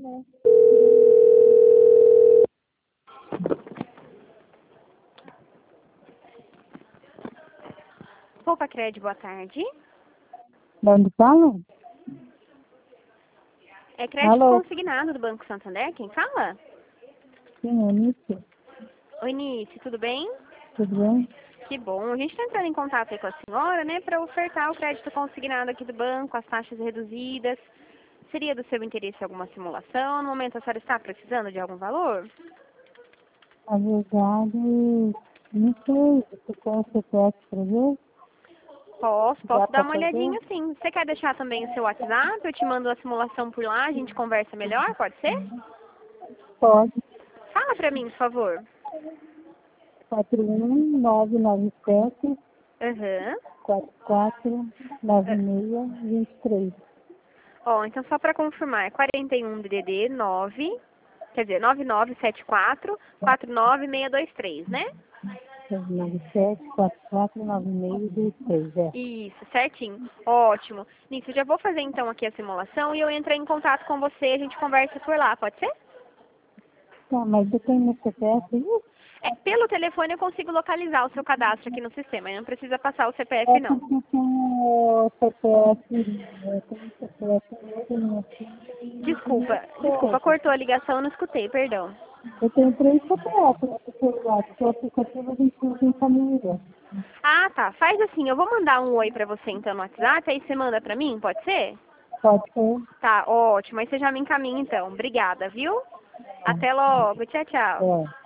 Poupa Crédito, boa tarde. De onde fala? É crédito Alô? consignado do Banco Santander, quem fala? Sim, Eunice. Oi, Nice, tudo bem? Tudo bem? Que bom. A gente está entrando em contato aí com a senhora, né, para ofertar o crédito consignado aqui do banco, as taxas reduzidas. Seria do seu interesse alguma simulação? No momento a senhora está precisando de algum valor? Na verdade, não sei. Você quer o CPF para ver? Posso Dá dar para uma fazer? olhadinha sim. Você quer deixar também o seu WhatsApp? Eu te mando a simulação por lá, a gente conversa melhor, pode ser? Pode. Fala pra mim, por favor. 41997 Aham. 449623. Ó, então só pra confirmar, é 41 DDD 9, quer dizer, 9974 49623, né? 97 449623. É. Isso, certinho. Ótimo. Nisso, já vou fazer então aqui a simulação e eu entro em contato com você, a gente conversa por lá, pode ser? Tá, mas você tem meu CPF aí? É, pelo telefone eu consigo localizar o seu cadastro aqui no sistema, não precisa passar o CPF É não. porque tem o CPF, tem o CPF meu, Desculpa, cortou a ligação, eu não escutei, perdão. eu tenho 3 CPF no celular, porque o aplicativo a gente não tem família. Ah, tá, faz assim, eu vou mandar um oi pra você então no WhatsApp, aí você manda pra mim, pode ser? Pode ser? Tá, ótimo, aí você já me encaminha então, obrigada, viu? Até logo, tchau, tchau. É.